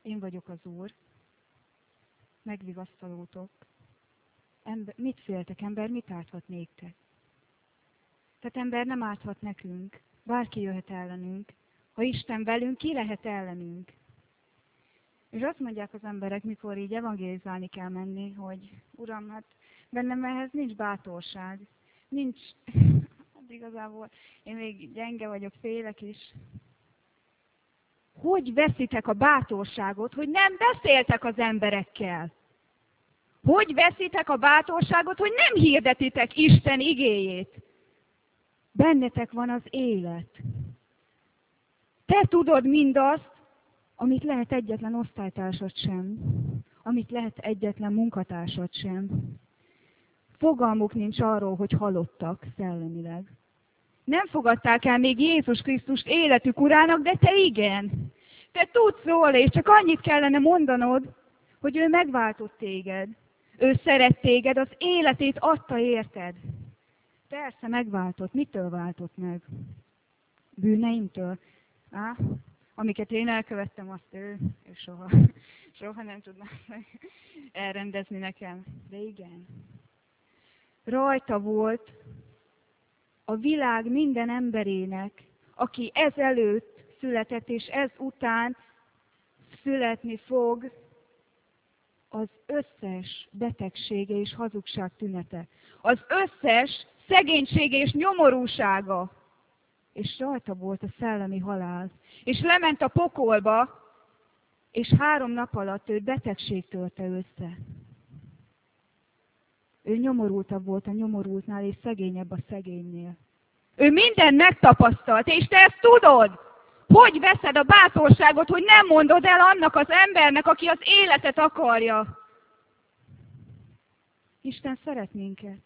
én vagyok az Úr, megvigasztalótok. Mit féltek, ember, mit árthat néktek? Tehát ember nem árthat nekünk, bárki jöhet ellenünk. Ha Isten velünk, ki lehet ellenünk? És azt mondják az emberek, mikor így evangélizálni kell menni, hogy Uram, hát bennem ehhez nincs bátorság. Nincs, hát igazából én még gyenge vagyok, félek is. Hogy veszitek a bátorságot, hogy nem beszéltek az emberekkel? Hogy veszitek a bátorságot, hogy nem hirdetitek Isten igéjét? Bennetek van az élet. Te tudod mindazt, amit lehet egyetlen osztálytársad sem, amit lehet egyetlen munkatársad sem. Fogalmuk nincs arról, hogy halottak szellemileg. Nem fogadták el még Jézus Krisztust életük urának, de te igen. Te tudsz róla, és csak annyit kellene mondanod, hogy ő megváltott téged. Ő szeret téged, az életét adta érted. Persze megváltott. Mitől váltott meg? Bűneimtől? Amiket én elkövettem, azt ő soha nem tudná elrendezni nekem. De igen. Rajta volt a világ minden emberének, aki ezelőtt született, és ez után születni fog, az összes betegsége és hazugság tünete. Az összes szegénysége és nyomorúsága. És rajta volt a szellemi halál. És lement a pokolba, és 3 nap alatt őt betegség törte össze. Ő nyomorultabb volt a nyomorultnál, és szegényebb a szegénynél. Ő mindent megtapasztalt, és te ezt tudod! Hogy veszed a bátorságot, hogy nem mondod el annak az embernek, aki az életet akarja? Isten szeret minket.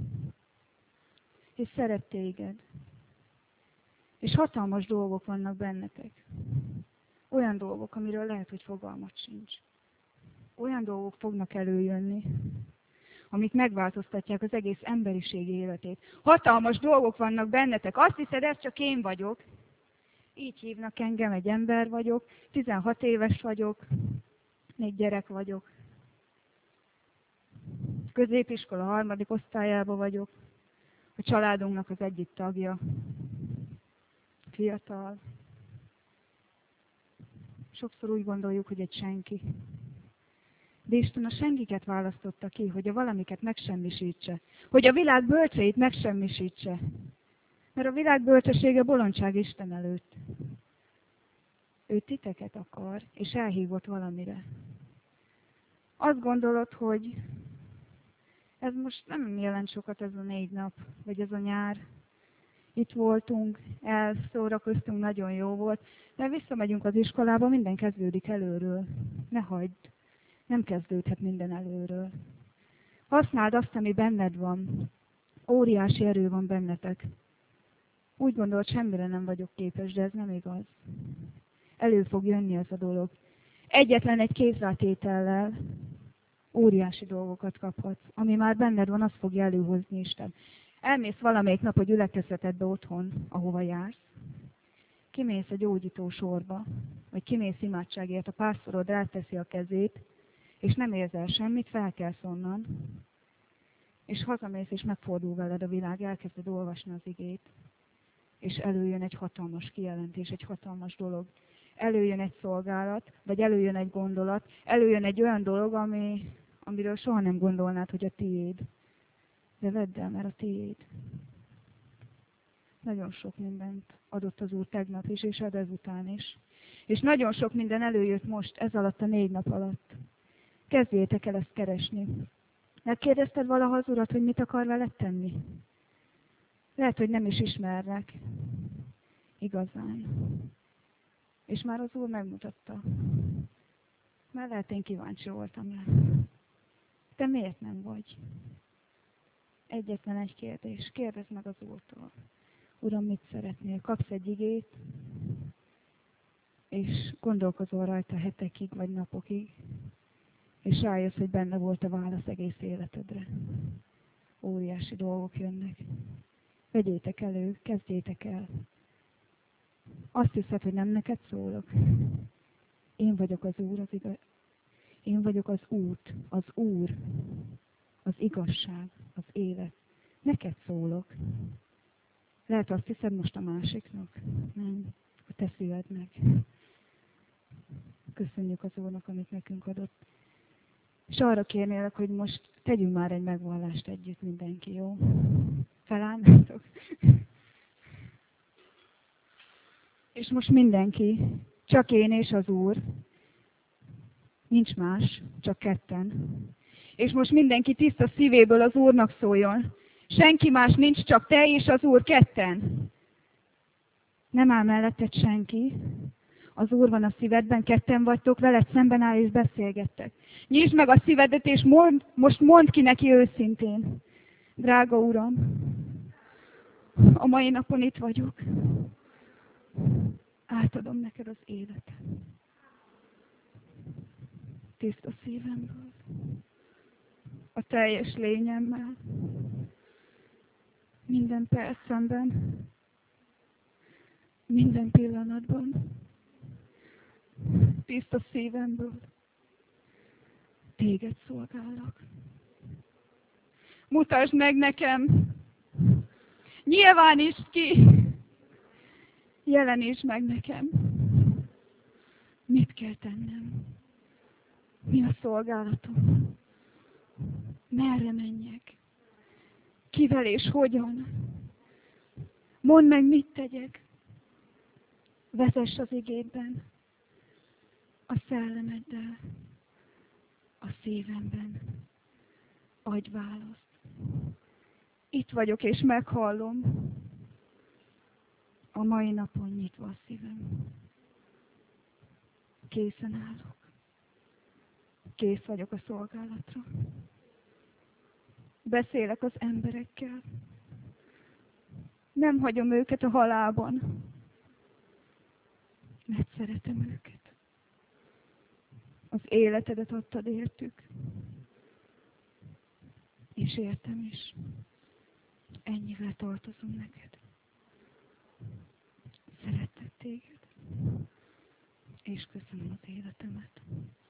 És szeret téged. És hatalmas dolgok vannak bennetek. Olyan dolgok, amiről lehet, hogy fogalmat sincs. Olyan dolgok fognak előjönni, amik megváltoztatják az egész emberiség életét. Hatalmas dolgok vannak bennetek. Azt hiszed, ez csak én vagyok. Így hívnak engem, egy ember vagyok, 16 éves vagyok, még gyerek vagyok. Középiskola 3. osztályában vagyok. A családunknak az egyik tagja. Fiatal. Sokszor úgy gondoljuk, hogy egy senki. De Isten a senkiket választotta ki, hogy a valamiket megsemmisítse. Hogy a világ bölcseit megsemmisítse. Mert a világ bölcsessége bolondság Isten előtt. Ő titeket akar, és elhívott valamire. Azt gondolod, hogy ez most nem jelent sokat ez a 4 nap, vagy ez a nyár. Itt voltunk, elszórakoztunk, nagyon jó volt, de visszamegyünk az iskolába, minden kezdődik előről. Ne hagyd, nem kezdődhet minden előről. Használd azt, ami benned van. Óriási erő van bennetek. Úgy gondolod, semmire nem vagyok képes, de ez nem igaz. Elő fog jönni ez a dolog. Egyetlen egy kézrátétellel óriási dolgokat kaphatsz. Ami már benned van, azt fogja előhozni Isten. Elmész valamelyik nap a gyülekezetedbe otthon, ahova jársz. Kimész a gyógyító sorba, vagy kimész imádságért, a pásztorod elteszi a kezét, és nem érzel semmit, felkelsz onnan, és hazamész, és megfordul veled a világ, elkezded olvasni az igét, és előjön egy hatalmas kijelentés, egy hatalmas dolog. Előjön egy szolgálat, vagy előjön egy gondolat, előjön egy olyan dolog, amiről soha nem gondolnád, hogy a tiéd. De vedd el, mert a tiéd. Nagyon sok mindent adott az Úr tegnap is, és ad ezután is. És nagyon sok minden előjött most, ez alatt a 4 nap alatt. Kezdjétek el ezt keresni. Megkérdezted valaha az Urat, hogy mit akar veled tenni? Lehet, hogy nem is ismernek. Igazán. És már az Úr megmutatta. Mert lehet, én kíváncsi voltam rá. Te miért nem vagy? Egyetlen egy kérdés. Kérdezd meg az Úrtól. Uram, mit szeretnél? Kapsz egy igét, és gondolkozol rajta hetekig vagy napokig, és rájössz, hogy benne volt a válasz egész életedre. Óriási dolgok jönnek. Vegyétek elő, kezdjétek el. Azt hiszed, hogy nem neked szólok? Én vagyok az Úr, én vagyok az út, az Úr, az igazság, az élet. Neked szólok. Lehet azt hiszed most a másiknak? Nem. A te szívednek. Köszönjük az Úrnak, amit nekünk adott. És arra kérnélek, hogy most tegyünk már egy megvallást együtt mindenki, jó? Felállnátok? És most mindenki, csak én és az Úr, nincs más, csak ketten. És most mindenki tiszta szívéből az Úrnak szóljon. Senki más nincs, csak te és az Úr ketten. Nem áll melletted senki. Az Úr van a szívedben, ketten vagytok, veled szemben áll és beszélgettek. Nyisd meg a szívedet, és most mondd ki neki őszintén. Drága Uram, a mai napon itt vagyok. Átadom neked az életet. Tiszta szívemből. A teljes lényemmel. Minden percemben. Minden pillanatban. Tiszta szívemből. Téged szolgállak. Mutasd meg nekem. Nyilvánítsd ki. Jelenítsd meg nekem. Mit kell tennem? Mi a szolgálatom? Merre menjek? Kivel és hogyan? Mondd meg, mit tegyek. Vezess az igédben. A szellemeddel. A szívemben. Adj választ. Itt vagyok és meghallom. A mai napon nyitva a szívem. Készen állok. Kész vagyok a szolgálatra. Beszélek az emberekkel. Nem hagyom őket a halálban. Mert szeretem őket. Az életedet adtad értük. És értem is. Ennyivel tartozom neked. Szeretlek téged. És köszönöm az életemet.